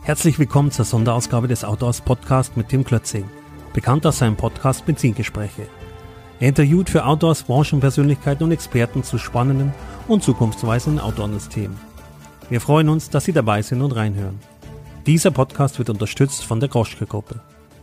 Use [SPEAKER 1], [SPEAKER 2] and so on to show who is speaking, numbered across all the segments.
[SPEAKER 1] Herzlich willkommen zur Sonderausgabe des Autohaus Podcast mit Tim Klötzing, bekannt aus seinem Podcast Benzingespräche. Er interviewt für Autohaus Branchenpersönlichkeiten und Experten zu spannenden und zukunftsweisenden Autohandelsthemen. Wir freuen uns, dass Sie dabei sind und reinhören. Dieser Podcast wird unterstützt von der Groschke-Gruppe.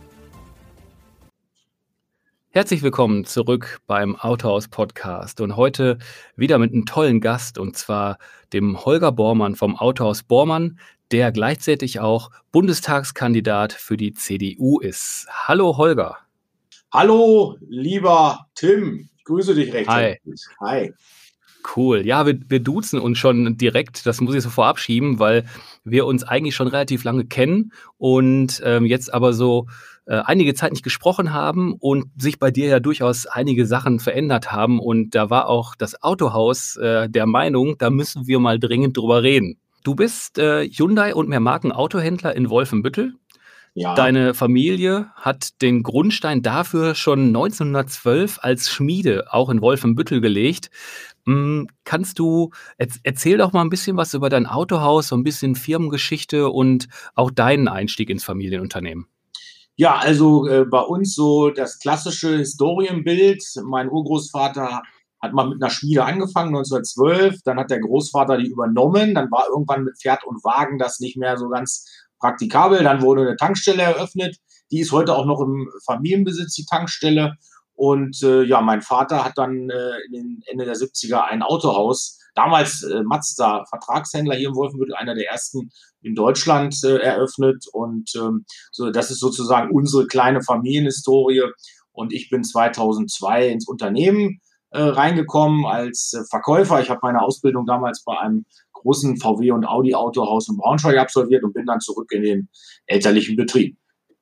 [SPEAKER 2] Herzlich willkommen zurück beim Autohaus Podcast und heute wieder mit einem tollen Gast, und zwar dem Holger Bormann vom Autohaus Bormann, der gleichzeitig auch Bundestagskandidat für die CDU ist. Hallo Holger.
[SPEAKER 3] Hallo, lieber Tim. Ich grüße dich recht
[SPEAKER 2] Hi.
[SPEAKER 3] herzlich. Hi.
[SPEAKER 2] Cool. Ja, wir duzen uns schon direkt. Das muss ich so vorab schieben, weil wir uns eigentlich schon relativ lange kennen und jetzt aber so einige Zeit nicht gesprochen haben und sich bei dir ja durchaus einige Sachen verändert haben. Und da war auch das Autohaus der Meinung, da müssen wir mal dringend drüber reden. Du bist Hyundai und Mehrmarken-Autohändler in Wolfenbüttel.
[SPEAKER 3] Ja.
[SPEAKER 2] Deine Familie hat den Grundstein dafür schon 1912 als Schmiede auch in Wolfenbüttel gelegt. Kannst du, erzähl doch mal ein bisschen was über dein Autohaus, so ein bisschen Firmengeschichte und auch deinen Einstieg ins Familienunternehmen.
[SPEAKER 3] Ja, also bei uns so das klassische Historienbild. Mein Urgroßvater hat mal mit einer Schmiede angefangen, 1912. Dann hat der Großvater die übernommen. Dann war irgendwann mit Pferd und Wagen das nicht mehr so ganz praktikabel. Dann wurde eine Tankstelle eröffnet. Die ist heute auch noch im Familienbesitz, die Tankstelle. Und ja, mein Vater hat dann in den Ende der 70er ein Autohaus, damals Mazda Vertragshändler hier in Wolfenbüttel, einer der ersten in Deutschland eröffnet. Und so, das ist sozusagen unsere kleine Familienhistorie. Und ich bin 2002 ins Unternehmen reingekommen als Verkäufer. Ich habe meine Ausbildung damals bei einem großen VW und Audi Autohaus in Braunschweig absolviert und bin dann zurück in den elterlichen Betrieb.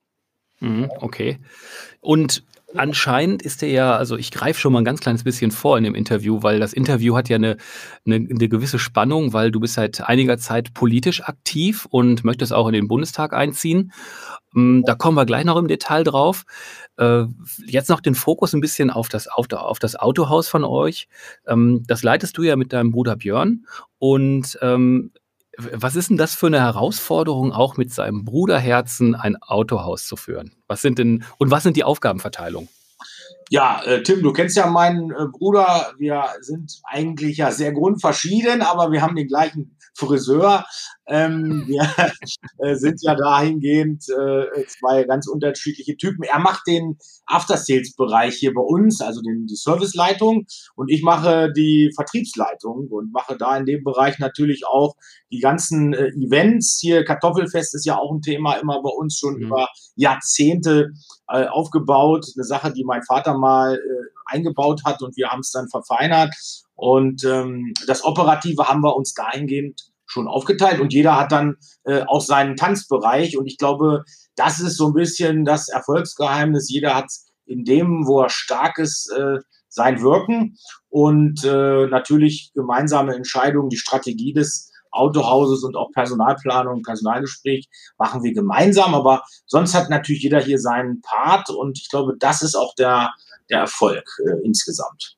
[SPEAKER 2] Okay. Und anscheinend ist er ja, also ich greife schon mal ein ganz kleines bisschen vor in dem Interview, weil das Interview hat ja eine gewisse Spannung, weil du bist seit einiger Zeit politisch aktiv und möchtest auch in den Bundestag einziehen. Da kommen wir gleich noch im Detail drauf. Jetzt noch den Fokus ein bisschen auf das Autohaus von euch. Das leitest du ja mit deinem Bruder Björn. Und was ist denn das für eine Herausforderung, auch mit seinem Bruderherzen ein Autohaus zu führen? Was sind die Aufgabenverteilungen?
[SPEAKER 3] Ja, Tim, du kennst ja meinen Bruder. Wir sind eigentlich ja sehr grundverschieden, aber wir haben den gleichen Friseur. Wir sind ja dahingehend zwei ganz unterschiedliche Typen. Er macht den After-Sales-Bereich hier bei uns, also die Serviceleitung, und ich mache die Vertriebsleitung und mache da in dem Bereich natürlich auch die ganzen Events. Hier Kartoffelfest ist ja auch ein Thema, immer bei uns schon über Jahrzehnte aufgebaut. Eine Sache, die mein Vater mal eingebaut hat und wir haben es dann verfeinert. Und das Operative haben wir uns dahingehend schon aufgeteilt und jeder hat dann auch seinen Tanzbereich. Und ich glaube, das ist so ein bisschen das Erfolgsgeheimnis. Jeder hat in dem, wo er stark ist, sein Wirken und natürlich gemeinsame Entscheidungen, die Strategie des Autohauses und auch Personalplanung, Personalgespräch machen wir gemeinsam, aber sonst hat natürlich jeder hier seinen Part und ich glaube, das ist auch der Erfolg insgesamt.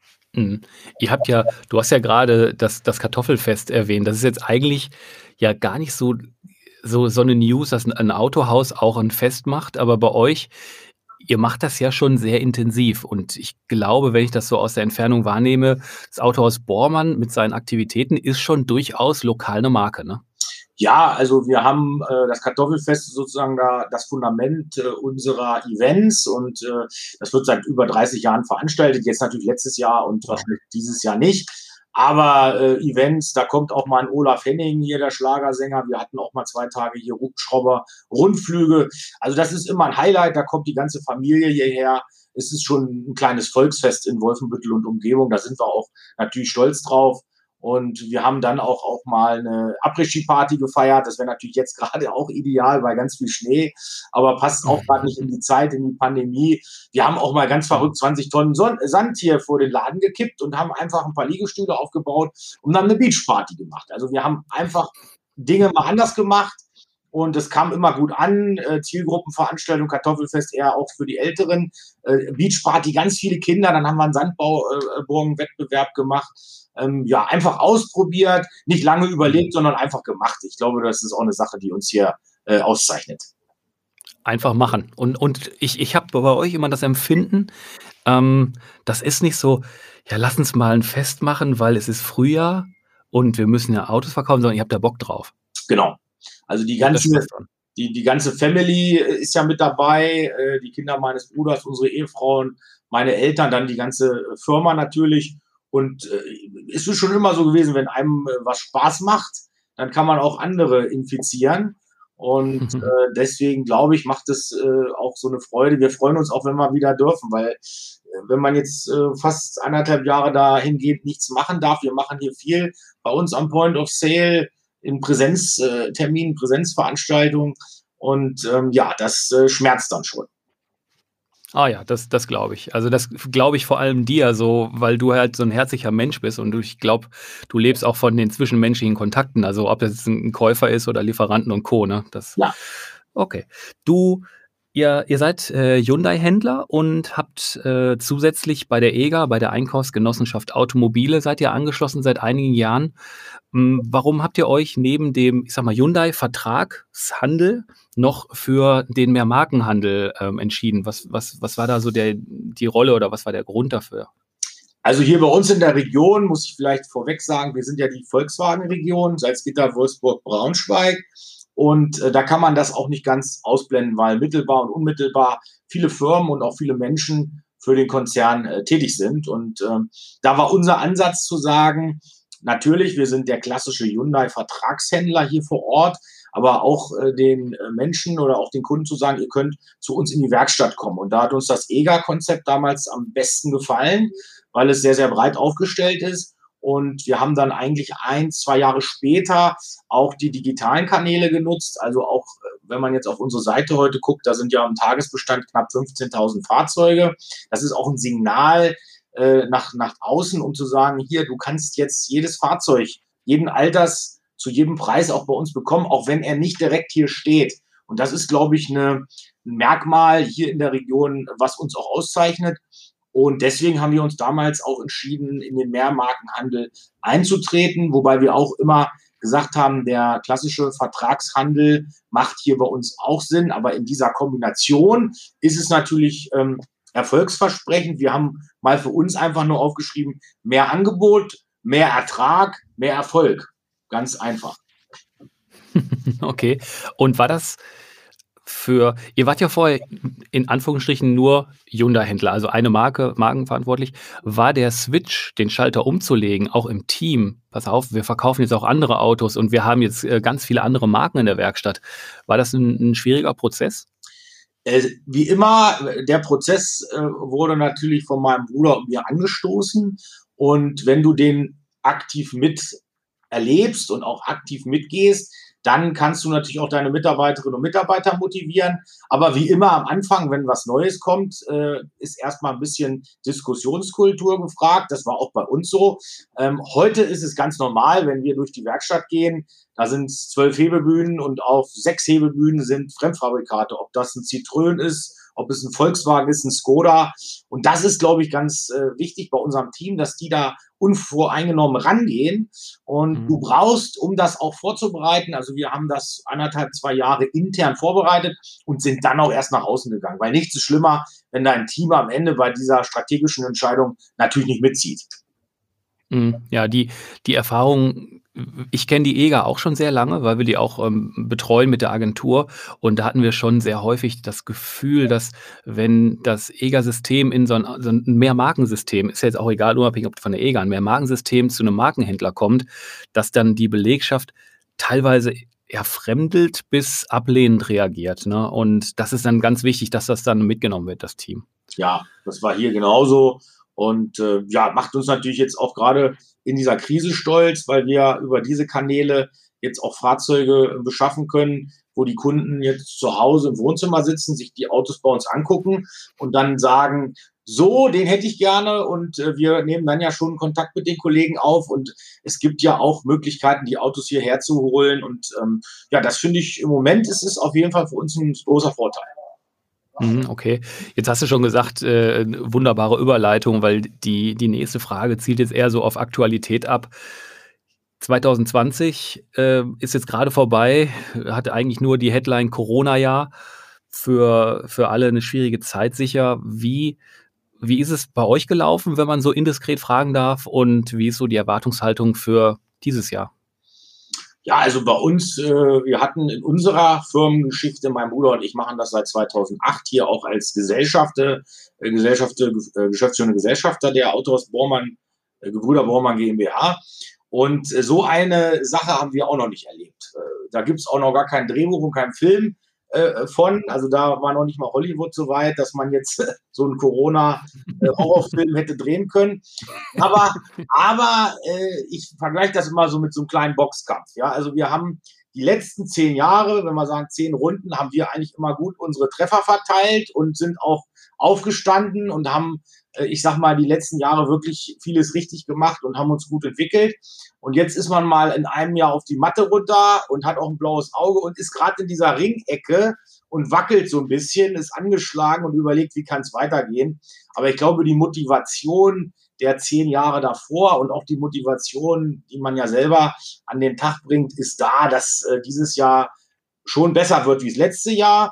[SPEAKER 2] Du hast ja gerade das Kartoffelfest erwähnt. Das ist jetzt eigentlich ja gar nicht so eine News, dass ein Autohaus auch ein Fest macht, aber bei euch, ihr macht das ja schon sehr intensiv und ich glaube, wenn ich das so aus der Entfernung wahrnehme, das Autohaus Bormann mit seinen Aktivitäten ist schon durchaus lokal eine Marke, ne?
[SPEAKER 3] Ja, also wir haben das Kartoffelfest sozusagen da das Fundament unserer Events und das wird seit über 30 Jahren veranstaltet, jetzt natürlich letztes Jahr und wahrscheinlich dieses Jahr nicht. Aber Events, da kommt auch mal ein Olaf Henning hier, der Schlagersänger. Wir hatten auch mal 2 Tage hier Hubschrauber, Rundflüge. Also das ist immer ein Highlight, da kommt die ganze Familie hierher. Es ist schon ein kleines Volksfest in Wolfenbüttel und Umgebung, da sind wir auch natürlich stolz drauf. Und wir haben dann auch mal eine Après-Ski-Party gefeiert. Das wäre natürlich jetzt gerade auch ideal bei ganz viel Schnee, aber passt auch gerade nicht in die Zeit, in die Pandemie. Wir haben auch mal ganz verrückt 20 Tonnen Sand hier vor den Laden gekippt und haben einfach ein paar Liegestühle aufgebaut und dann eine Beach-Party gemacht. Also wir haben einfach Dinge mal anders gemacht. Und es kam immer gut an, Zielgruppenveranstaltung, Kartoffelfest eher auch für die Älteren, Beachparty, ganz viele Kinder, dann haben wir einen Sandbauburgen-Wettbewerb gemacht. Einfach ausprobiert, nicht lange überlegt, sondern einfach gemacht. Ich glaube, das ist auch eine Sache, die uns hier auszeichnet.
[SPEAKER 2] Einfach machen. Und ich habe bei euch immer das Empfinden, das ist nicht so, ja, lass uns mal ein Fest machen, weil es ist Frühjahr und wir müssen ja Autos verkaufen, sondern ihr habt da Bock drauf.
[SPEAKER 3] Genau. Also die
[SPEAKER 2] Ihr habt da
[SPEAKER 3] ganze,
[SPEAKER 2] Spaß dran.
[SPEAKER 3] die ganze Family ist ja mit dabei, die Kinder meines Bruders, unsere Ehefrauen, meine Eltern, dann die ganze Firma natürlich. Und es ist schon immer so gewesen, wenn einem was Spaß macht, dann kann man auch andere infizieren. Und deswegen glaube ich, macht es auch so eine Freude. Wir freuen uns auch, wenn wir wieder dürfen, weil wenn man jetzt fast 1,5 Jahre dahingehend nichts machen darf, wir machen hier viel bei uns am Point of Sale in Präsenzterminen, Präsenzveranstaltungen und ja, das schmerzt dann schon.
[SPEAKER 2] Ah ja, das glaube ich. Also das glaube ich vor allem dir so, weil du halt so ein herzlicher Mensch bist und ich glaube, du lebst auch von den zwischenmenschlichen Kontakten, also ob das jetzt ein Käufer ist oder Lieferanten und Co., ne?
[SPEAKER 3] Ja.
[SPEAKER 2] Okay. Ihr seid Hyundai-Händler und habt zusätzlich bei der EGA, bei der Einkaufsgenossenschaft Automobile, seid ihr angeschlossen seit einigen Jahren. Warum habt ihr euch neben dem, ich sag mal, Hyundai-Vertragshandel noch für den Mehrmarkenhandel entschieden? Was war da so die Rolle oder was war der Grund dafür?
[SPEAKER 3] Also hier bei uns in der Region, muss ich vielleicht vorweg sagen, wir sind ja die Volkswagen-Region, Salzgitter, Wolfsburg, Braunschweig. Und da kann man das auch nicht ganz ausblenden, weil mittelbar und unmittelbar viele Firmen und auch viele Menschen für den Konzern tätig sind. Und da war unser Ansatz zu sagen, natürlich, wir sind der klassische Hyundai-Vertragshändler hier vor Ort, aber auch den Menschen oder auch den Kunden zu sagen, ihr könnt zu uns in die Werkstatt kommen. Und da hat uns das EGA-Konzept damals am besten gefallen, weil es sehr, sehr breit aufgestellt ist. Und wir haben dann eigentlich 1-2 Jahre später auch die digitalen Kanäle genutzt. Also auch, wenn man jetzt auf unsere Seite heute guckt, da sind ja im Tagesbestand knapp 15.000 Fahrzeuge. Das ist auch ein Signal nach außen, um zu sagen, hier, du kannst jetzt jedes Fahrzeug, jeden Alters, zu jedem Preis auch bei uns bekommen, auch wenn er nicht direkt hier steht. Und das ist, glaube ich, ein Merkmal hier in der Region, was uns auch auszeichnet. Und deswegen haben wir uns damals auch entschieden, in den Mehrmarkenhandel einzutreten, wobei wir auch immer gesagt haben, der klassische Vertragshandel macht hier bei uns auch Sinn, aber in dieser Kombination ist es natürlich erfolgsversprechend. Wir haben mal für uns einfach nur aufgeschrieben, mehr Angebot, mehr Ertrag, mehr Erfolg. Ganz einfach.
[SPEAKER 2] Okay. Und war das ihr wart ja vorher in Anführungsstrichen nur Hyundai-Händler, also eine markenverantwortlich. War der Switch, den Schalter umzulegen, auch im Team, pass auf, wir verkaufen jetzt auch andere Autos und wir haben jetzt ganz viele andere Marken in der Werkstatt. War das ein schwieriger Prozess?
[SPEAKER 3] Wie immer, der Prozess wurde natürlich von meinem Bruder und mir angestoßen. Und wenn du den aktiv mit erlebst und auch aktiv mitgehst, dann kannst du natürlich auch deine Mitarbeiterinnen und Mitarbeiter motivieren. Aber wie immer am Anfang, wenn was Neues kommt, ist erstmal ein bisschen Diskussionskultur gefragt. Das war auch bei uns so. Heute ist es ganz normal, wenn wir durch die Werkstatt gehen, da sind 12 Hebebühnen und auf 6 Hebebühnen sind Fremdfabrikate. Ob das ein Citroën ist, ob es ein Volkswagen ist, ein Skoda. Und das ist, glaube ich, ganz wichtig bei unserem Team, dass die da unvoreingenommen rangehen. Und du brauchst, um das auch vorzubereiten, also wir haben das 1,5-2 Jahre intern vorbereitet und sind dann auch erst nach außen gegangen. Weil nichts ist schlimmer, wenn dein Team am Ende bei dieser strategischen Entscheidung natürlich nicht mitzieht.
[SPEAKER 2] Ja, die Erfahrung, ich kenne die EGA auch schon sehr lange, weil wir die auch betreuen mit der Agentur. Und da hatten wir schon sehr häufig das Gefühl, dass wenn das EGA-System in so ein Mehrmarkensystem, ist ja jetzt auch egal, unabhängig ob von der EGA, ein Mehrmarkensystem zu einem Markenhändler kommt, dass dann die Belegschaft teilweise fremdelt bis ablehnend reagiert. Ne? Und das ist dann ganz wichtig, dass das dann mitgenommen wird, das Team.
[SPEAKER 3] Ja, das war hier genauso. Und macht uns natürlich jetzt auch gerade in dieser Krise stolz, weil wir über diese Kanäle jetzt auch Fahrzeuge beschaffen können, wo die Kunden jetzt zu Hause im Wohnzimmer sitzen, sich die Autos bei uns angucken und dann sagen, so, den hätte ich gerne. Und wir nehmen dann ja schon Kontakt mit den Kollegen auf. Und es gibt ja auch Möglichkeiten, die Autos hierher zu holen. Und das finde ich, im Moment ist es auf jeden Fall für uns ein großer Vorteil.
[SPEAKER 2] Okay, jetzt hast du schon gesagt, wunderbare Überleitung, weil die nächste Frage zielt jetzt eher so auf Aktualität ab. 2020 ist jetzt gerade vorbei, hatte eigentlich nur die Headline Corona-Jahr, für alle eine schwierige Zeit sicher. Wie ist es bei euch gelaufen, wenn man so indiskret fragen darf? Und wie ist so die Erwartungshaltung für dieses Jahr?
[SPEAKER 3] Ja, also bei uns, wir hatten in unserer Firmengeschichte, mein Bruder und ich machen das seit 2008 hier auch als geschäftsführende Gesellschafter der Autohaus Bormann, Gebrüder Bormann GmbH. Und so eine Sache haben wir auch noch nicht erlebt. Da gibt es auch noch gar kein Drehbuch und keinen Film von. Also da war noch nicht mal Hollywood so weit, dass man jetzt so einen Corona-Horrorfilm hätte drehen können. Aber ich vergleiche das immer so mit so einem kleinen Boxkampf. Ja? Also wir haben die letzten 10 Jahre, wenn wir sagen 10 Runden, haben wir eigentlich immer gut unsere Treffer verteilt und sind auch aufgestanden und haben, ich sag mal, die letzten Jahre wirklich vieles richtig gemacht und haben uns gut entwickelt. Und jetzt ist man mal in einem Jahr auf die Matte runter und hat auch ein blaues Auge und ist gerade in dieser Ringecke und wackelt so ein bisschen, ist angeschlagen und überlegt, wie kann es weitergehen. Aber ich glaube, die Motivation der 10 Jahre davor und auch die Motivation, die man ja selber an den Tag bringt, ist da, dass dieses Jahr schon besser wird wie das letzte Jahr.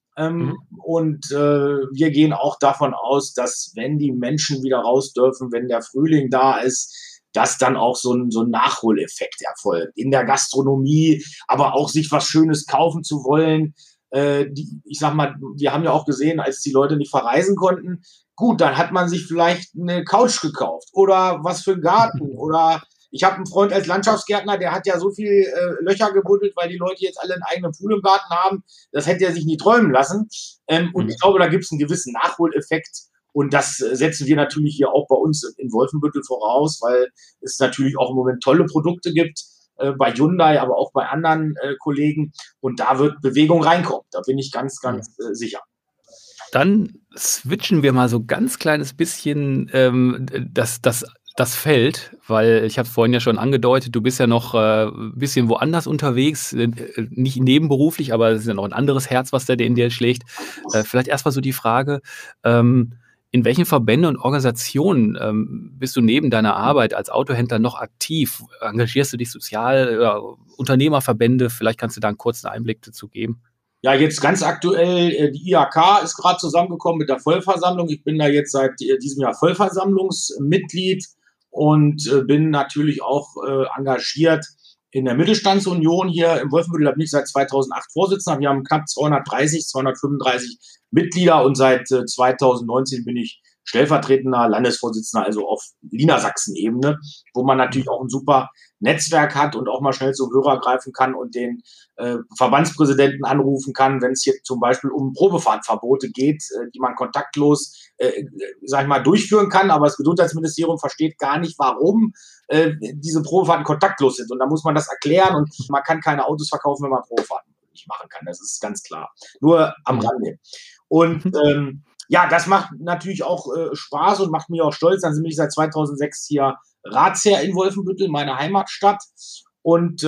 [SPEAKER 3] Und wir gehen auch davon aus, dass wenn die Menschen wieder raus dürfen, wenn der Frühling da ist, dass dann auch so ein Nachholeffekt erfolgt. In der Gastronomie, aber auch sich was Schönes kaufen zu wollen. Ich sag mal, wir haben ja auch gesehen, als die Leute nicht verreisen konnten, gut, dann hat man sich vielleicht eine Couch gekauft oder was für einen Garten oder ich habe einen Freund als Landschaftsgärtner, der hat ja so viel Löcher gebuddelt, weil die Leute jetzt alle einen eigenen Pool im Garten haben. Das hätte er sich nie träumen lassen. Und ich glaube, da gibt es einen gewissen Nachholeffekt. Und das setzen wir natürlich hier auch bei uns in Wolfenbüttel voraus, weil es natürlich auch im Moment tolle Produkte gibt, bei Hyundai, aber auch bei anderen Kollegen. Und da wird Bewegung reinkommen. Da bin ich ganz sicher.
[SPEAKER 2] Dann switchen wir mal so ganz kleines bisschen das Feld, weil ich habe es vorhin ja schon angedeutet, du bist ja noch ein bisschen woanders unterwegs, nicht nebenberuflich, aber es ist ja noch ein anderes Herz, was da in dir schlägt. Vielleicht erstmal so die Frage, in welchen Verbänden und Organisationen bist du neben deiner Arbeit als Autohändler noch aktiv? Engagierst du dich sozial, Unternehmerverbände? Vielleicht kannst du da einen kurzen Einblick dazu geben.
[SPEAKER 3] Ja, jetzt ganz aktuell, die IHK ist gerade zusammengekommen mit der Vollversammlung. Ich bin da jetzt seit diesem Jahr Vollversammlungsmitglied und bin natürlich auch engagiert in der Mittelstandsunion hier im Wolfenbüttel. Da bin ich seit 2008 Vorsitzender. Wir haben knapp 235 Mitglieder und seit 2019 bin ich stellvertretender Landesvorsitzender, also auf Niedersachsen-Ebene, wo man natürlich auch ein super Netzwerk hat und auch mal schnell zum Hörer greifen kann und den Verbandspräsidenten anrufen kann, wenn es hier zum Beispiel um Probefahrtverbote geht, die man kontaktlos, sag ich mal, durchführen kann. Aber das Gesundheitsministerium versteht gar nicht, warum diese Probefahrten kontaktlos sind. Und da muss man das erklären und man kann keine Autos verkaufen, wenn man Probefahrten nicht machen kann. Das ist ganz klar. Nur am Rande. Und ja, das macht natürlich auch Spaß und macht mich auch stolz. Dann bin ich seit 2006 hier Ratsherr in Wolfenbüttel, meine Heimatstadt. Und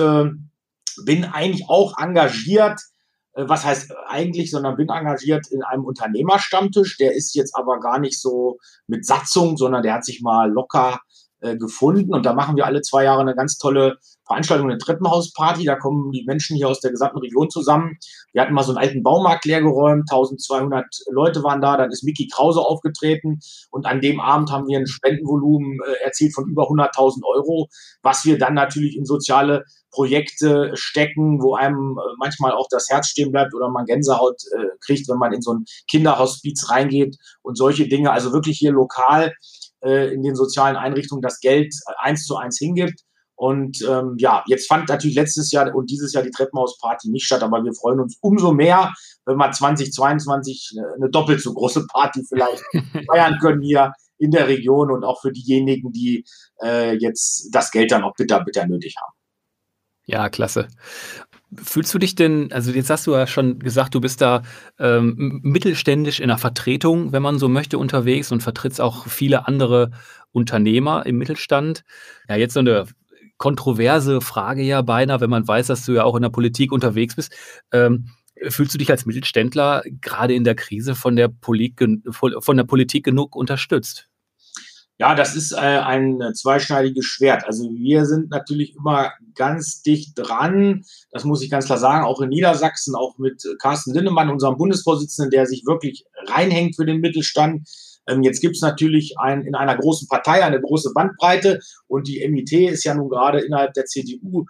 [SPEAKER 3] bin eigentlich auch engagiert, was heißt eigentlich, sondern bin engagiert in einem Unternehmerstammtisch. Der ist jetzt aber gar nicht so mit Satzung, sondern der hat sich mal locker gefunden. Und da machen wir alle 2 Jahre eine ganz tolle Veranstaltung, eine Treppenhausparty. Da kommen die Menschen hier aus der gesamten Region zusammen. Wir hatten mal so einen alten Baumarkt leergeräumt, 1200 Leute waren da. Dann ist Micky Krause aufgetreten. Und an dem Abend haben wir ein Spendenvolumen erzielt von über 100.000 Euro, was wir dann natürlich in soziale Projekte stecken, wo einem manchmal auch das Herz stehen bleibt oder man Gänsehaut kriegt, wenn man in so ein Kinderhospiz reingeht und solche Dinge. Also wirklich hier lokal in den sozialen Einrichtungen das Geld 1:1 hingibt. Und ja, jetzt fand natürlich letztes Jahr und dieses Jahr die Treppenhausparty nicht statt, aber wir freuen uns umso mehr, wenn wir 2022 eine doppelt so große Party vielleicht feiern können hier in der Region und auch für diejenigen, die jetzt das Geld dann auch bitter nötig haben.
[SPEAKER 2] Ja, klasse. Fühlst du dich denn, also jetzt hast du ja schon gesagt, du bist da mittelständisch in der Vertretung, wenn man so möchte, unterwegs und vertrittst auch viele andere Unternehmer im Mittelstand. Ja, jetzt so eine kontroverse Frage ja beinahe, wenn man weiß, dass du ja auch in der Politik unterwegs bist. Fühlst du dich als Mittelständler gerade in der Krise von der Politik genug unterstützt?
[SPEAKER 3] Ja, das ist ein zweischneidiges Schwert. Also wir sind natürlich immer ganz dicht dran, das muss ich ganz klar sagen, auch in Niedersachsen, auch mit Carsten Linnemann, unserem Bundesvorsitzenden, der sich wirklich reinhängt für den Mittelstand. Jetzt gibt es natürlich in einer großen Partei eine große Bandbreite und die MIT ist ja nun gerade innerhalb der CDU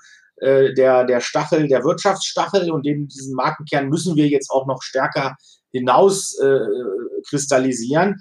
[SPEAKER 3] der Stachel, der Wirtschaftsstachel, und diesen Markenkern müssen wir jetzt auch noch stärker hinaus kristallisieren.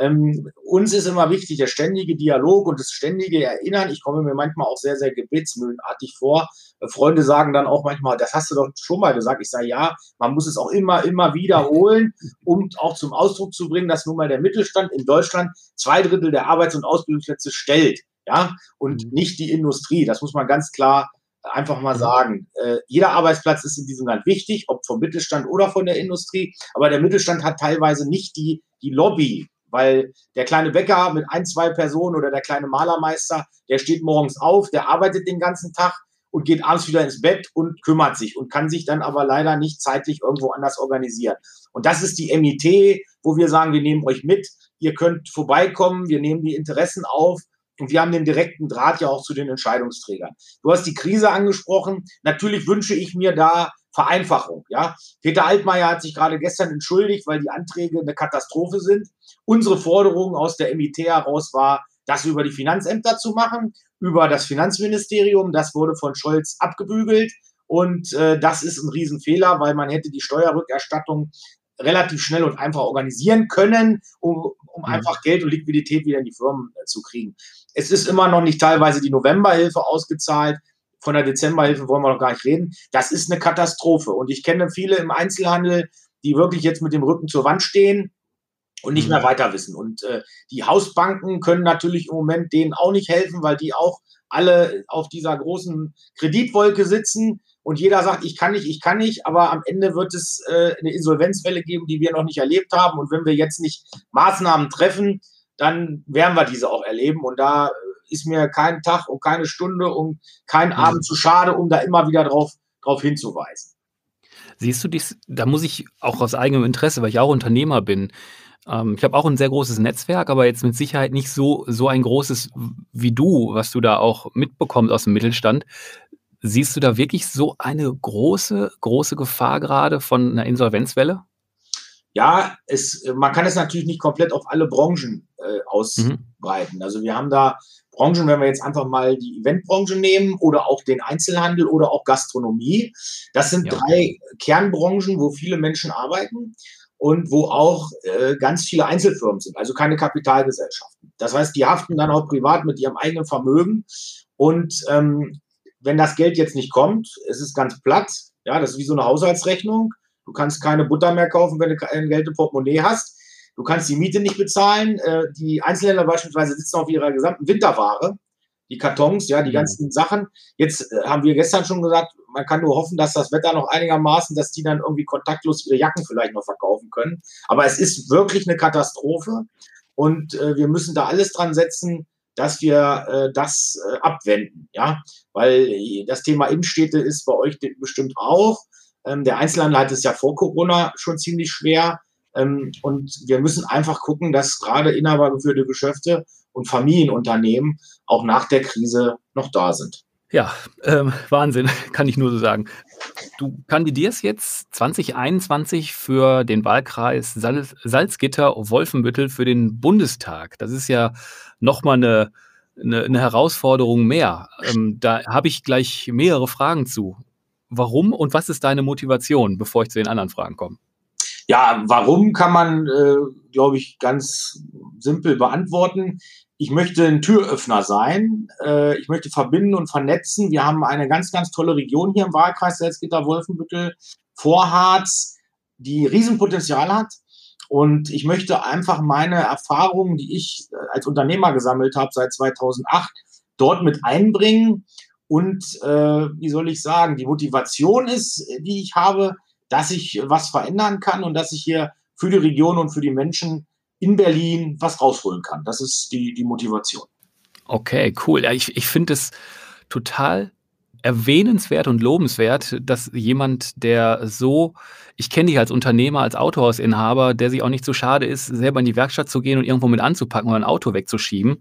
[SPEAKER 3] Uns ist immer wichtig der ständige Dialog und das ständige Erinnern. Ich komme mir manchmal auch sehr, sehr gebetsmühlenartig vor. Freunde sagen dann auch manchmal, das hast du doch schon mal gesagt. Ich sage, ja, man muss es auch immer wiederholen, um auch zum Ausdruck zu bringen, dass nun mal der Mittelstand in Deutschland 2/3 der Arbeits- und Ausbildungsplätze stellt, ja, und nicht die Industrie. Das muss man ganz klar einfach mal sagen. Jeder Arbeitsplatz ist in diesem Land wichtig, ob vom Mittelstand oder von der Industrie, aber der Mittelstand hat teilweise nicht die Lobby, weil der kleine Bäcker mit 1, 2 Personen oder der kleine Malermeister, der steht morgens auf, der arbeitet den ganzen Tag und geht abends wieder ins Bett und kümmert sich und kann sich dann aber leider nicht zeitlich irgendwo anders organisieren. Und das ist die MIT, wo wir sagen, wir nehmen euch mit, ihr könnt vorbeikommen, wir nehmen die Interessen auf. Und wir haben den direkten Draht ja auch zu den Entscheidungsträgern. Du hast die Krise angesprochen. Natürlich wünsche ich mir da Vereinfachung. Ja? Peter Altmaier hat sich gerade gestern entschuldigt, weil die Anträge eine Katastrophe sind. Unsere Forderung aus der MIT heraus war, das über die Finanzämter zu machen, über das Finanzministerium. Das wurde von Scholz abgebügelt. Und das ist ein Riesenfehler, weil man hätte die Steuerrückerstattung relativ schnell und einfach organisieren können, um einfach Geld und Liquidität wieder in die Firmen zu kriegen. Es ist immer noch nicht teilweise die Novemberhilfe ausgezahlt. Von der Dezemberhilfe wollen wir noch gar nicht reden. Das ist eine Katastrophe. Und ich kenne viele im Einzelhandel, die wirklich jetzt mit dem Rücken zur Wand stehen und nicht mehr weiter wissen. Und die Hausbanken können natürlich im Moment denen auch nicht helfen, weil die auch alle auf dieser großen Kreditwolke sitzen. Und jeder sagt, ich kann nicht, aber am Ende wird es eine Insolvenzwelle geben, die wir noch nicht erlebt haben. Und wenn wir jetzt nicht Maßnahmen treffen, dann werden wir diese auch erleben. Und da ist mir kein Tag und keine Stunde und kein Abend zu schade, um da immer wieder drauf hinzuweisen.
[SPEAKER 2] Siehst du dies, da muss ich auch aus eigenem Interesse, weil ich auch Unternehmer bin, ich habe auch ein sehr großes Netzwerk, aber jetzt mit Sicherheit nicht so ein großes wie du, was du da auch mitbekommst aus dem Mittelstand. Siehst du da wirklich so eine große Gefahr gerade von einer Insolvenzwelle?
[SPEAKER 3] Ja, man kann es natürlich nicht komplett auf alle Branchen ausbreiten. Also wir haben da Branchen, wenn wir jetzt einfach mal die Eventbranche nehmen oder auch den Einzelhandel oder auch Gastronomie. Das sind 3 Kernbranchen, wo viele Menschen arbeiten und wo auch ganz viele Einzelfirmen sind, also keine Kapitalgesellschaften. Das heißt, die haften dann auch privat mit ihrem eigenen Vermögen und wenn das Geld jetzt nicht kommt, es ist ganz platt, ja, das ist wie so eine Haushaltsrechnung. Du kannst keine Butter mehr kaufen, wenn du kein Geld im Portemonnaie hast. Du kannst die Miete nicht bezahlen. Die Einzelhändler beispielsweise sitzen auf ihrer gesamten Winterware, die Kartons, ja, die ganzen Sachen. Jetzt haben wir gestern schon gesagt, man kann nur hoffen, dass das Wetter noch einigermaßen, dass die dann irgendwie kontaktlos ihre Jacken vielleicht noch verkaufen können. Aber es ist wirklich eine Katastrophe und wir müssen da alles dran setzen, dass wir das abwenden, ja, weil das Thema Innenstädte ist bei euch bestimmt auch. Der Einzelhandel hat es ja vor Corona schon ziemlich schwer. Und wir müssen einfach gucken, dass gerade inhabergeführte Geschäfte und Familienunternehmen auch nach der Krise noch da sind.
[SPEAKER 2] Ja, Wahnsinn, kann ich nur so sagen. Du kandidierst jetzt 2021 für den Wahlkreis Salzgitter-Wolfenbüttel für den Bundestag. Das ist ja nochmal eine Herausforderung mehr. Da habe ich gleich mehrere Fragen zu. Warum und was ist deine Motivation, bevor ich zu den anderen Fragen komme?
[SPEAKER 3] Ja, warum kann man, glaube ich, ganz simpel beantworten. Ich möchte ein Türöffner sein. Ich möchte verbinden und vernetzen. Wir haben eine ganz, ganz tolle Region hier im Wahlkreis Salzgitter-Wolfenbüttel, Vorharz, die Riesenpotenzial hat. Und ich möchte einfach meine Erfahrungen, die ich als Unternehmer gesammelt habe seit 2008, dort mit einbringen. Und wie soll ich sagen, die Motivation ist, die ich habe, dass ich was verändern kann und dass ich hier für die Region und für die Menschen in Berlin was rausholen kann. Das ist die Motivation.
[SPEAKER 2] Okay, cool. Ja, ich finde es total erwähnenswert und lobenswert, dass jemand, der so ich kenne dich als Unternehmer, als Autohausinhaber, der sich auch nicht so schade ist, selber in die Werkstatt zu gehen und irgendwo mit anzupacken oder ein Auto wegzuschieben,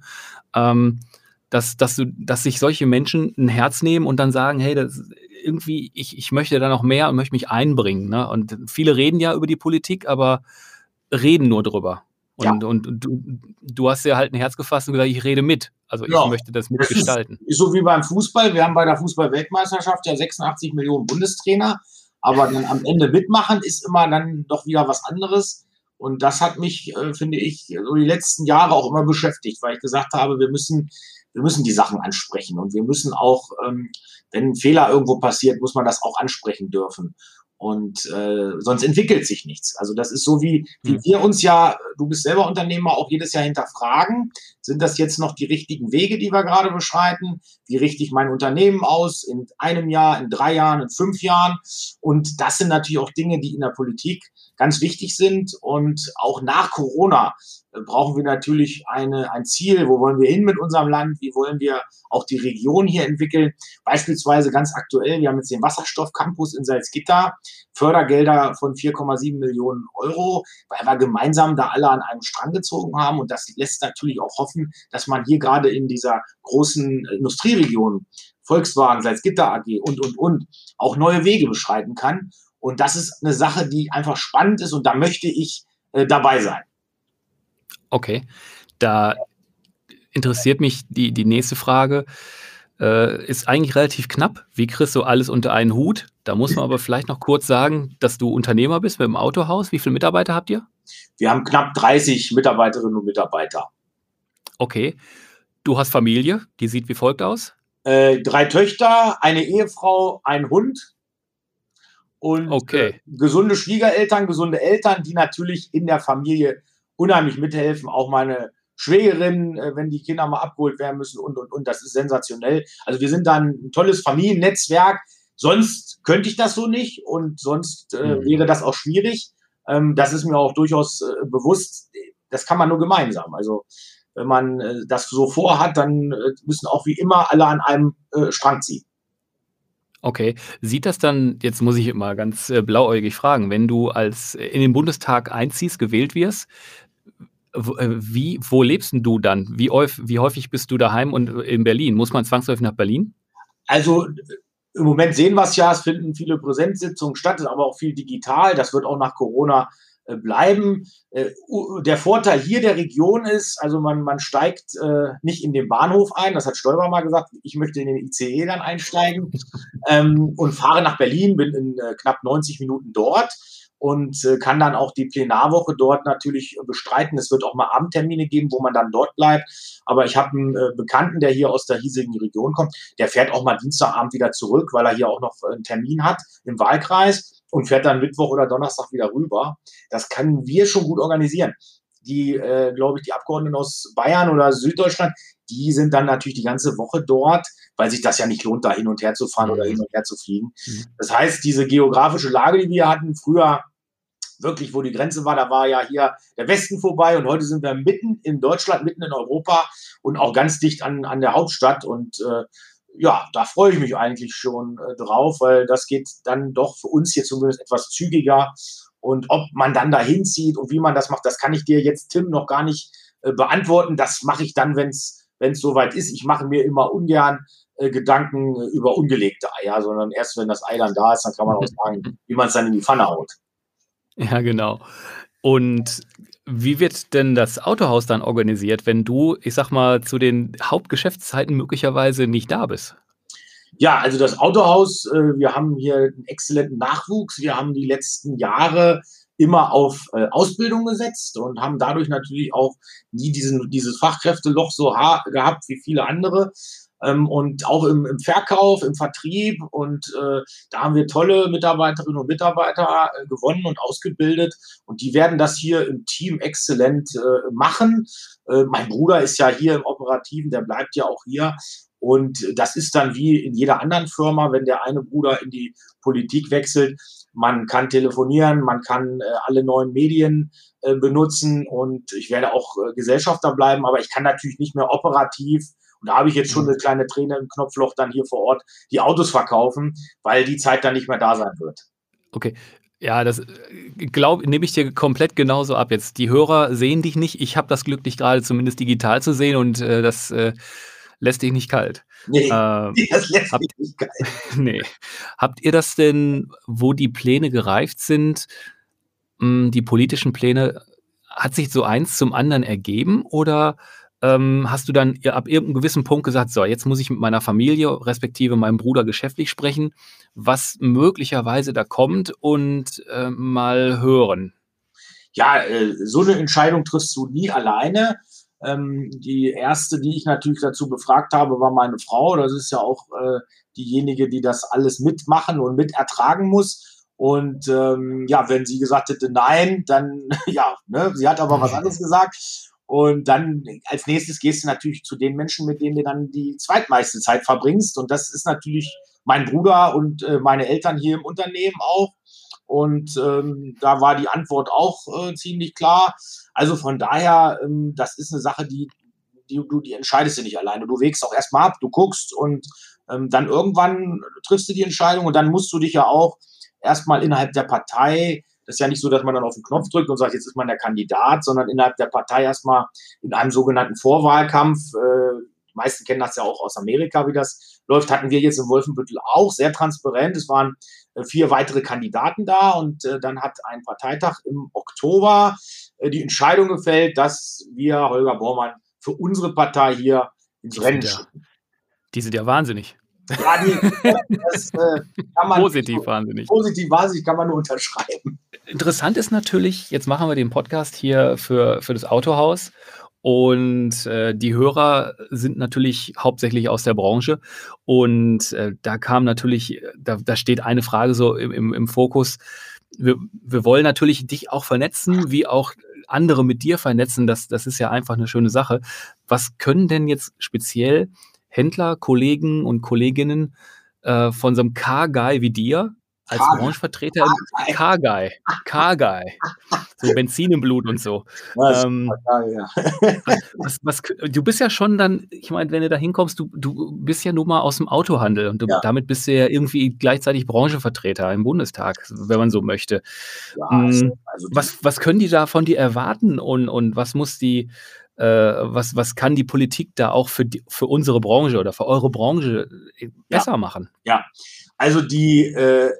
[SPEAKER 2] dass sich solche Menschen ein Herz nehmen und dann sagen: „Hey, das irgendwie ich möchte da noch mehr und möchte mich einbringen“, ne? Und viele reden ja über die Politik, aber reden nur drüber.
[SPEAKER 3] Ja.
[SPEAKER 2] Und du hast ja halt ein Herz gefasst und gesagt: „Ich rede mit. Also, ich
[SPEAKER 3] Ja,
[SPEAKER 2] möchte das
[SPEAKER 3] das
[SPEAKER 2] mitgestalten.“
[SPEAKER 3] ist so wie beim Fußball. Wir haben bei der Fußball-Weltmeisterschaft ja 86 Millionen Bundestrainer, aber dann am Ende mitmachen ist immer dann doch wieder was anderes. Und das hat mich, finde ich, so die letzten Jahre auch immer beschäftigt, weil ich gesagt habe, wir müssen die Sachen ansprechen und wir müssen auch, wenn ein Fehler irgendwo passiert, muss man das auch ansprechen dürfen. Und sonst entwickelt sich nichts. Also das ist so, wie
[SPEAKER 2] Mhm.
[SPEAKER 3] wir uns ja, du bist selber Unternehmer, auch jedes Jahr hinterfragen. Sind das jetzt noch die richtigen Wege, die wir gerade beschreiten? Wie richte ich mein Unternehmen aus in einem Jahr, in 3 Jahren, in 5 Jahren? Und das sind natürlich auch Dinge, die in der Politik ganz wichtig sind. Und auch nach Corona brauchen wir natürlich ein Ziel. Wo wollen wir hin mit unserem Land? Wie wollen wir auch die Region hier entwickeln? Beispielsweise ganz aktuell, wir haben jetzt den Wasserstoffcampus in Salzgitter, Fördergelder von 4,7 Millionen Euro, weil wir gemeinsam da alle an einem Strang gezogen haben. Und das lässt natürlich auch hoffen, dass man hier gerade in dieser großen Industrieregion, Volkswagen, Salzgitter AG und, auch neue Wege beschreiten kann. Und das ist eine Sache, die einfach spannend ist und da möchte ich dabei sein.
[SPEAKER 2] Okay, da interessiert mich die nächste Frage, ist eigentlich relativ knapp. Wie kriegst du alles unter einen Hut? Da muss man aber vielleicht noch kurz sagen, dass du Unternehmer bist mit dem Autohaus. Wie viele Mitarbeiter habt ihr?
[SPEAKER 3] Wir haben knapp 30 Mitarbeiterinnen und Mitarbeiter.
[SPEAKER 2] Okay. Du hast Familie, die sieht wie folgt aus?
[SPEAKER 3] 3 Töchter, eine Ehefrau, ein Hund und
[SPEAKER 2] Okay.
[SPEAKER 3] gesunde Schwiegereltern, gesunde Eltern, die natürlich in der Familie unheimlich mithelfen. Auch meine Schwägerin, wenn die Kinder mal abgeholt werden müssen und. Das ist sensationell. Also wir sind da ein tolles Familiennetzwerk. Sonst könnte ich das so nicht und sonst wäre das auch schwierig. Das ist mir auch durchaus bewusst. Das kann man nur gemeinsam. Also wenn man das so vorhat, dann müssen auch wie immer alle an einem Strang ziehen.
[SPEAKER 2] Okay. Sieht das dann jetzt muss ich mal ganz, blauäugig fragen, wenn du als in den Bundestag einziehst, gewählt wirst, wo lebst 'n du dann? Wie häufig bist du daheim und in Berlin? Muss man zwangsläufig nach Berlin?
[SPEAKER 3] Also im Moment sehen wir es ja, es finden viele Präsenzsitzungen statt, aber auch viel digital. Das wird auch nach Corona bleiben. Der Vorteil hier der Region ist, also man steigt nicht in den Bahnhof ein, das hat Stoiber mal gesagt, ich möchte in den ICE dann einsteigen und fahre nach Berlin, bin in knapp 90 Minuten dort und kann dann auch die Plenarwoche dort natürlich bestreiten. Es wird auch mal Abendtermine geben, wo man dann dort bleibt. Aber ich habe einen Bekannten, der hier aus der hiesigen Region kommt, der fährt auch mal Dienstagabend wieder zurück, weil er hier auch noch einen Termin hat im Wahlkreis und fährt dann Mittwoch oder Donnerstag wieder rüber. Das können wir schon gut organisieren. Die, glaube ich, die Abgeordneten aus Bayern oder Süddeutschland, die sind dann natürlich die ganze Woche dort, weil sich das ja nicht lohnt, da hin und her zu fahren oder hin und her zu fliegen. Das heißt, diese geografische Lage, die wir hatten früher, wirklich, wo die Grenze war, da war ja hier der Westen vorbei und heute sind wir mitten in Deutschland, mitten in Europa und auch ganz dicht an der Hauptstadt und ja, da freue ich mich eigentlich schon drauf, weil das geht dann doch für uns hier zumindest etwas zügiger. Und ob man dann da hinzieht und wie man das macht, das kann ich dir jetzt, Tim, noch gar nicht beantworten. Das mache ich dann, wenn es soweit ist. Ich mache mir immer ungern Gedanken über ungelegte Eier, sondern erst, wenn das Ei dann da ist, dann kann man auch sagen, wie man es dann in die Pfanne haut.
[SPEAKER 2] Ja, genau. Und wie wird denn das Autohaus dann organisiert, wenn du, ich sage mal, zu den Hauptgeschäftszeiten möglicherweise nicht da bist?
[SPEAKER 3] Ja, also das Autohaus, wir haben hier einen exzellenten Nachwuchs. Wir haben die letzten Jahre immer auf Ausbildung gesetzt und haben dadurch natürlich auch nie dieses Fachkräfteloch so gehabt wie viele andere. Und auch im Verkauf, im Vertrieb. Und da haben wir tolle Mitarbeiterinnen und Mitarbeiter gewonnen und ausgebildet. Und die werden das hier im Team exzellent machen. Mein Bruder ist ja hier im Operativen, der bleibt ja auch hier. Und das ist dann wie in jeder anderen Firma, wenn der eine Bruder in die Politik wechselt. Man kann telefonieren, man kann alle neuen Medien benutzen und ich werde auch Gesellschafter bleiben, aber ich kann natürlich nicht mehr operativ, und da habe ich jetzt schon eine kleine Träne im Knopfloch dann hier vor Ort, die Autos verkaufen, weil die Zeit dann nicht mehr da sein wird.
[SPEAKER 2] Okay. Ja, das nehme ich dir komplett genauso ab jetzt. Die Hörer sehen dich nicht. Ich habe das Glück, dich gerade zumindest digital zu sehen und das lässt dich nicht kalt.
[SPEAKER 3] Nee,
[SPEAKER 2] Äh,
[SPEAKER 3] das lässt
[SPEAKER 2] habt,
[SPEAKER 3] mich nicht geil.
[SPEAKER 2] nee. Habt ihr das denn, wo die Pläne gereift sind, die politischen Pläne, hat sich so eins zum anderen ergeben oder hast du dann ab irgendeinem gewissen Punkt gesagt, so, jetzt muss ich mit meiner Familie, respektive meinem Bruder geschäftlich sprechen, was möglicherweise da kommt und mal hören?
[SPEAKER 3] Ja, so eine Entscheidung triffst du nie alleine. Die erste, die ich natürlich dazu befragt habe, war meine Frau. Das ist ja auch diejenige, die das alles mitmachen und mitertragen muss. Und ja, wenn sie gesagt hätte nein, dann ja, ne, sie hat aber was anderes gesagt. Und dann als nächstes gehst du natürlich zu den Menschen, mit denen du dann die zweitmeiste Zeit verbringst. Und das ist natürlich mein Bruder und meine Eltern hier im Unternehmen auch. Und da war die Antwort auch ziemlich klar. Also von daher, das ist eine Sache, die entscheidest du nicht alleine. Du wägst auch erstmal ab, du guckst und dann irgendwann triffst du die Entscheidung und dann musst du dich ja auch erstmal innerhalb der Partei, das ist ja nicht so, dass man dann auf den Knopf drückt und sagt, jetzt ist man der Kandidat, sondern innerhalb der Partei erstmal in einem sogenannten Vorwahlkampf. Die meisten kennen das ja auch aus Amerika, wie das läuft. Hatten wir jetzt in Wolfenbüttel auch sehr transparent. Es waren 4 weitere Kandidaten da und dann hat ein Parteitag im Oktober die Entscheidung gefällt, dass wir Holger Bormann für unsere Partei hier ins Rennen schicken.
[SPEAKER 2] Die sind ja wahnsinnig.
[SPEAKER 3] Ja, das kann man
[SPEAKER 2] Positiv wahnsinnig.
[SPEAKER 3] Positiv wahnsinnig kann man nur unterschreiben.
[SPEAKER 2] Interessant ist natürlich, jetzt machen wir den Podcast hier für das Autohaus und die Hörer sind natürlich hauptsächlich aus der Branche und da kam natürlich, da steht eine Frage so im Fokus. Wir wollen natürlich dich auch vernetzen, wie auch andere mit dir vernetzen. Das ist ja einfach eine schöne Sache. Was können denn jetzt speziell Händler, Kollegen und Kolleginnen von so einem Car-Guy wie dir als Branchenvertreter im Car-Guy, so Benzin im Blut und so. Du bist ja schon dann, ich meine, wenn du da hinkommst, du bist ja nun mal aus dem Autohandel und damit bist du ja irgendwie gleichzeitig Branchenvertreter im Bundestag, wenn man so möchte. Ja, was können die da von dir erwarten und was muss was kann die Politik da auch für unsere Branche oder für eure Branche besser machen?
[SPEAKER 3] Ja, also die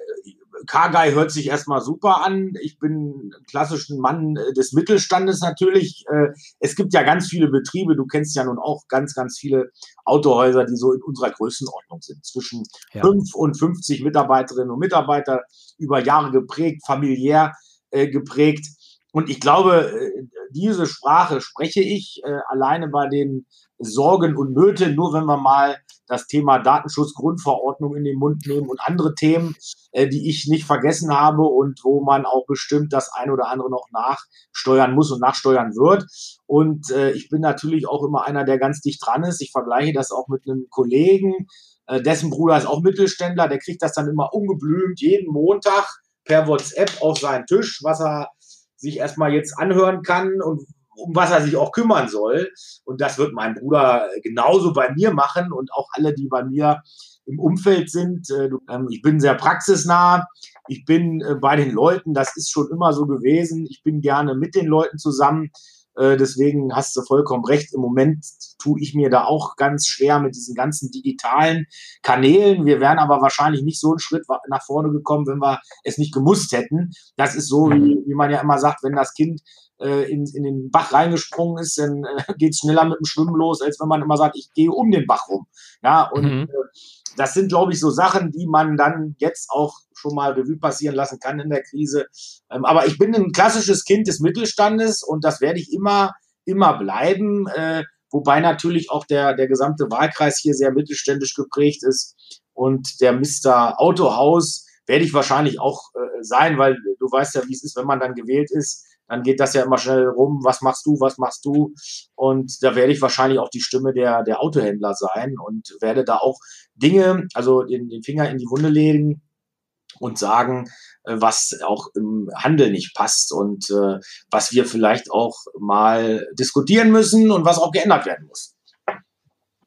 [SPEAKER 3] Car-Guy hört sich erstmal super an. Ich bin ein klassischer Mann des Mittelstandes natürlich. Es gibt ja ganz viele Betriebe, du kennst ja nun auch ganz, ganz viele Autohäuser, die so in unserer Größenordnung sind. Zwischen 5 und 50 Mitarbeiterinnen und Mitarbeiter, über Jahre geprägt, familiär geprägt. Und ich glaube, diese Sprache spreche ich alleine bei den Sorgen und Nöten, nur wenn wir mal das Thema Datenschutzgrundverordnung in den Mund nehmen und andere Themen, die ich nicht vergessen habe und wo man auch bestimmt das eine oder andere noch nachsteuern muss und nachsteuern wird. Und ich bin natürlich auch immer einer, der ganz dicht dran ist. Ich vergleiche das auch mit einem Kollegen, dessen Bruder ist auch Mittelständler, der kriegt das dann immer ungeblümt jeden Montag per WhatsApp auf seinen Tisch, was er sich erstmal jetzt anhören kann und um was er sich auch kümmern soll. Und das wird mein Bruder genauso bei mir machen und auch alle, die bei mir im Umfeld sind. Ich bin sehr praxisnah. Ich bin bei den Leuten. Das ist schon immer so gewesen. Ich bin gerne mit den Leuten zusammen. Deswegen hast du vollkommen recht. Im Moment tue ich mir da auch ganz schwer mit diesen ganzen digitalen Kanälen. Wir wären aber wahrscheinlich nicht so einen Schritt nach vorne gekommen, wenn wir es nicht gemusst hätten. Das ist so, wie man ja immer sagt, wenn das Kind in den Bach reingesprungen ist, dann geht es schneller mit dem Schwimmen los, als wenn man immer sagt, ich gehe um den Bach rum. Ja, und das sind, glaube ich, so Sachen, die man dann jetzt auch schon mal Revue passieren lassen kann in der Krise. Aber ich bin ein klassisches Kind des Mittelstandes und das werde ich immer bleiben. Wobei natürlich auch der gesamte Wahlkreis hier sehr mittelständisch geprägt ist. Und der Mr. Autohaus werde ich wahrscheinlich auch sein, weil du weißt ja, wie es ist, wenn man dann gewählt ist. Dann geht das ja immer schnell rum, was machst du? Und da werde ich wahrscheinlich auch die Stimme der Autohändler sein und werde da auch Dinge, also den Finger in die Wunde legen und sagen, was auch im Handel nicht passt und was wir vielleicht auch mal diskutieren müssen und was auch geändert werden muss.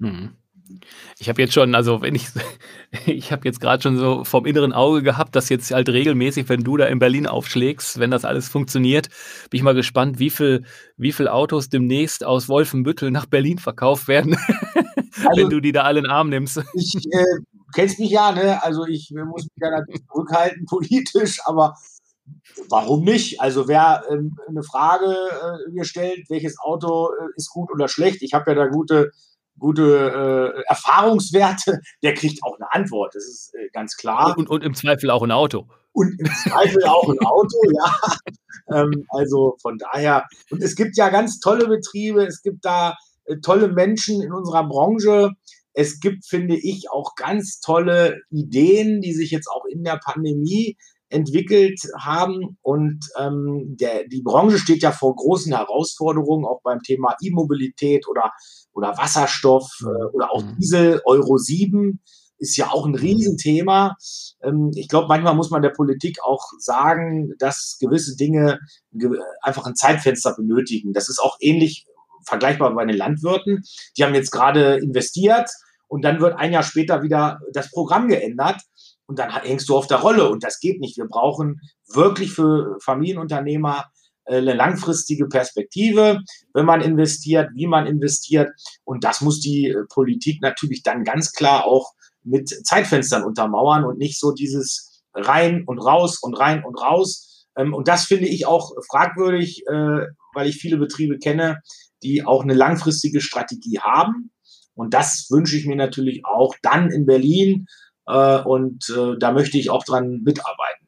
[SPEAKER 2] Mhm. Ich habe jetzt schon, also wenn ich, ich habe jetzt gerade schon so vom inneren Auge gehabt, dass jetzt halt regelmäßig, wenn du da in Berlin aufschlägst, wenn das alles funktioniert, bin ich mal gespannt, wie viel Autos demnächst aus Wolfenbüttel nach Berlin verkauft werden, wenn
[SPEAKER 3] Also
[SPEAKER 2] du die da alle in den Arm nimmst.
[SPEAKER 3] ich kennst mich ja, ne? Also ich muss mich ja natürlich zurückhalten politisch, aber warum nicht? Also wer eine Frage mir stellt, welches Auto ist gut oder schlecht, ich habe ja da gute Erfahrungswerte, der kriegt auch eine Antwort. Das ist ganz klar.
[SPEAKER 2] Und im Zweifel auch ein Auto.
[SPEAKER 3] Und im Zweifel auch ein Auto, ja. Also von daher. Und es gibt ja ganz tolle Betriebe, es gibt da tolle Menschen in unserer Branche. Es gibt, finde ich, auch ganz tolle Ideen, die sich jetzt auch in der Pandemie entwickelt haben. Und die Branche steht ja vor großen Herausforderungen, auch beim Thema E-Mobilität oder Wasserstoff oder auch Diesel, Euro 7 ist ja auch ein Riesenthema. Ich glaube, manchmal muss man der Politik auch sagen, dass gewisse Dinge einfach ein Zeitfenster benötigen. Das ist auch ähnlich vergleichbar bei den Landwirten. Die haben jetzt gerade investiert und dann wird ein Jahr später wieder das Programm geändert und dann hängst du auf der Rolle und das geht nicht. Wir brauchen wirklich für Familienunternehmer eine langfristige Perspektive, wenn man investiert, wie man investiert. Und das muss die Politik natürlich dann ganz klar auch mit Zeitfenstern untermauern und nicht so dieses rein und raus und rein und raus. Und das finde ich auch fragwürdig, weil ich viele Betriebe kenne, die auch eine langfristige Strategie haben. Und das wünsche ich mir natürlich auch dann in Berlin. Und da möchte ich auch dran mitarbeiten.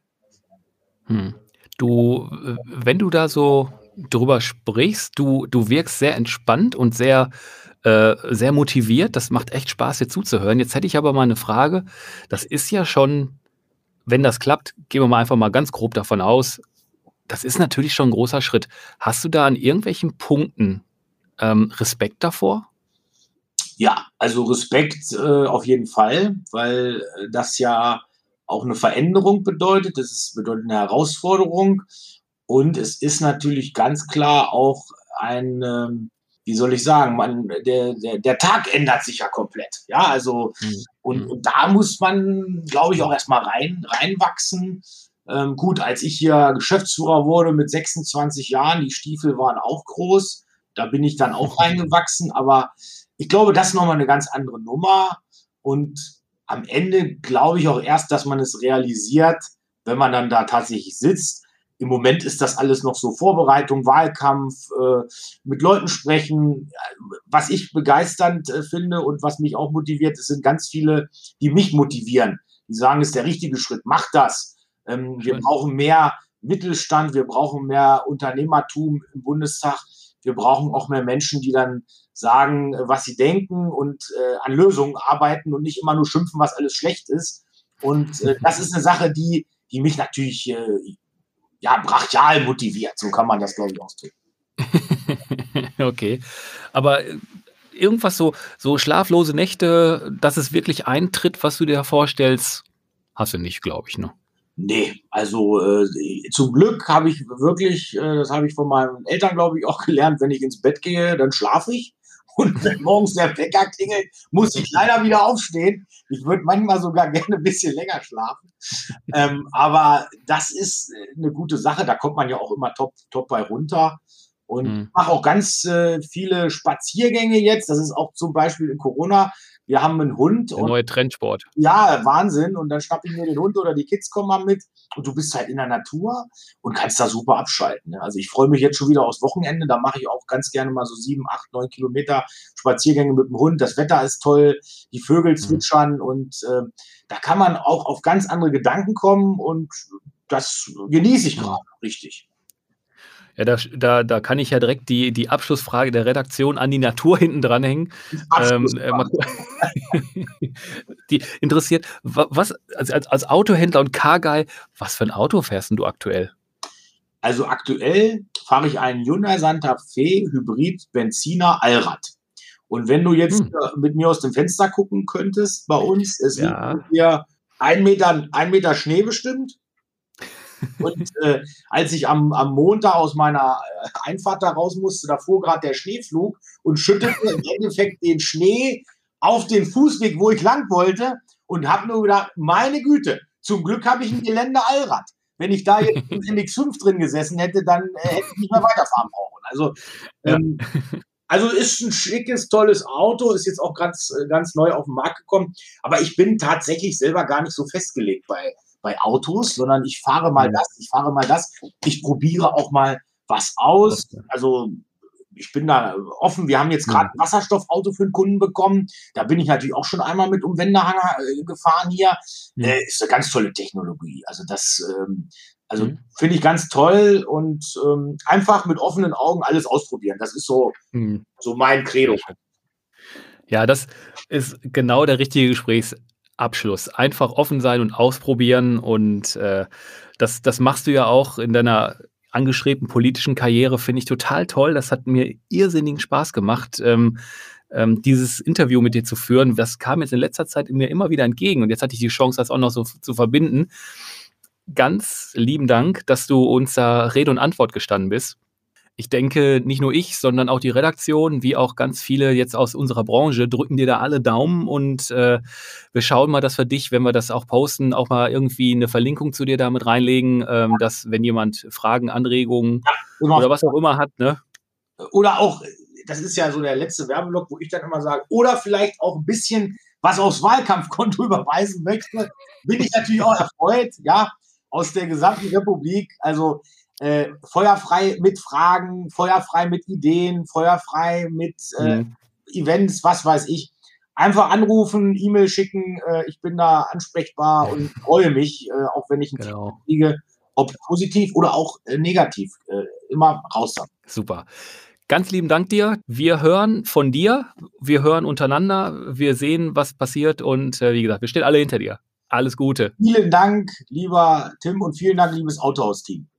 [SPEAKER 2] Wenn du da so drüber sprichst, du wirkst sehr entspannt und sehr motiviert. Das macht echt Spaß, dir zuzuhören. Jetzt hätte ich aber mal eine Frage. Das ist ja schon, wenn das klappt, gehen wir mal einfach mal ganz grob davon aus, das ist natürlich schon ein großer Schritt. Hast du da an irgendwelchen Punkten Respekt davor?
[SPEAKER 3] Ja, also Respekt auf jeden Fall, weil das ja auch eine Veränderung bedeutet. Bedeutet eine Herausforderung. Und es ist natürlich ganz klar auch wie soll ich sagen, der Tag ändert sich ja komplett. Ja, also, und da muss man, glaube ich, auch erstmal reinwachsen. Gut, als ich hier Geschäftsführer wurde mit 26 Jahren, die Stiefel waren auch groß, da bin ich dann auch reingewachsen, aber ich glaube, das ist nochmal eine ganz andere Nummer und am Ende glaube ich auch erst, dass man es realisiert, wenn man dann da tatsächlich sitzt. Im Moment ist das alles noch so Vorbereitung, Wahlkampf, mit Leuten sprechen. Was ich begeisternd finde und was mich auch motiviert, es sind ganz viele, die mich motivieren. Die sagen, es ist der richtige Schritt, mach das. Wir brauchen mehr Mittelstand, wir brauchen mehr Unternehmertum im Bundestag. Wir brauchen auch mehr Menschen, die dann sagen, was sie denken und an Lösungen arbeiten und nicht immer nur schimpfen, was alles schlecht ist. Und das ist eine Sache, die mich natürlich brachial motiviert. So kann man das, glaube ich, ausdrücken.
[SPEAKER 2] Okay. Aber irgendwas so schlaflose Nächte, dass es wirklich eintritt, was du dir vorstellst, hast du nicht, glaube ich, ne?
[SPEAKER 3] Nee, also zum Glück habe ich wirklich, das habe ich von meinen Eltern, glaube ich, auch gelernt, wenn ich ins Bett gehe, dann schlafe ich. Und wenn morgens der Wecker klingelt, muss ich leider wieder aufstehen. Ich würde manchmal sogar gerne ein bisschen länger schlafen. Aber das ist eine gute Sache. Da kommt man ja auch immer top bei runter. Und ich mache auch ganz viele Spaziergänge jetzt. Das ist auch zum Beispiel in Corona. Wir haben einen Hund.
[SPEAKER 2] Der neue Trendsport.
[SPEAKER 3] Ja, Wahnsinn. Und dann schnappe ich mir den Hund oder die Kids kommen mal mit und du bist halt in der Natur und kannst da super abschalten. Ne? Also ich freue mich jetzt schon wieder aufs Wochenende. Da mache ich auch ganz gerne mal so 7, 8, 9 Kilometer Spaziergänge mit dem Hund. Das Wetter ist toll, die Vögel zwitschern und da kann man auch auf ganz andere Gedanken kommen und das genieße ich gerade richtig.
[SPEAKER 2] Ja, da kann ich ja direkt die Abschlussfrage der Redaktion an die Natur hinten dranhängen. Die interessiert, was als Autohändler und Car-Guy, was für ein Auto fährst denn du aktuell?
[SPEAKER 3] Also aktuell fahre ich einen Hyundai Santa Fe Hybrid Benziner Allrad. Und wenn du jetzt mit mir aus dem Fenster gucken könntest bei uns, es liegt hier 1 Meter Schnee bestimmt. Und als ich am Montag aus meiner Einfahrt da raus musste, da fuhr gerade der Schneeflug und schüttete im Endeffekt den Schnee auf den Fußweg, wo ich lang wollte und habe nur gedacht, meine Güte, zum Glück habe ich ein Gelände-Allrad. Wenn ich da jetzt im MX5 drin gesessen hätte, dann hätte ich nicht mehr weiterfahren brauchen. Also, also ist ein schickes, tolles Auto, ist jetzt auch ganz neu auf den Markt gekommen. Aber ich bin tatsächlich selber gar nicht so festgelegt bei Autos, sondern ich fahre mal das, ich fahre mal das. Ich probiere auch mal was aus. Also ich bin da offen. Wir haben jetzt gerade ein Wasserstoffauto für einen Kunden bekommen. Da bin ich natürlich auch schon einmal mit um Wendehanger gefahren hier. Ist eine ganz tolle Technologie. Also das finde ich ganz toll und einfach mit offenen Augen alles ausprobieren. Das ist so mein Credo.
[SPEAKER 2] Ja, das ist genau der richtige Gesprächsabschluss. Einfach offen sein und ausprobieren und das machst du ja auch in deiner angestrebten politischen Karriere, finde ich total toll. Das hat mir irrsinnigen Spaß gemacht, dieses Interview mit dir zu führen. Das kam jetzt in letzter Zeit mir immer wieder entgegen und jetzt hatte ich die Chance, das auch noch so zu verbinden. Ganz lieben Dank, dass du uns da Rede und Antwort gestanden bist. Ich denke, nicht nur ich, sondern auch die Redaktion, wie auch ganz viele jetzt aus unserer Branche, drücken dir da alle Daumen und wir schauen mal, dass wir dich, wenn wir das auch posten, auch mal irgendwie eine Verlinkung zu dir damit reinlegen, dass wenn jemand Fragen, Anregungen oder was auch immer hat, ne?
[SPEAKER 3] Oder auch, das ist ja so der letzte Werbeblock, wo ich dann immer sage, oder vielleicht auch ein bisschen was aufs Wahlkampfkonto überweisen möchte, bin ich natürlich auch erfreut, ja, aus der gesamten Republik, also feuerfrei mit Fragen, feuerfrei mit Ideen, feuerfrei mit Events, was weiß ich. Einfach anrufen, E-Mail schicken, ich bin da ansprechbar und freue mich, auch wenn ich ein Thema kriege, ob positiv oder auch negativ, immer raus haben.
[SPEAKER 2] Super. Ganz lieben Dank dir. Wir hören von dir, wir hören untereinander, wir sehen, was passiert und wie gesagt, wir stehen alle hinter dir. Alles Gute.
[SPEAKER 3] Vielen Dank, lieber Tim, und vielen Dank, liebes Autohaus-Team.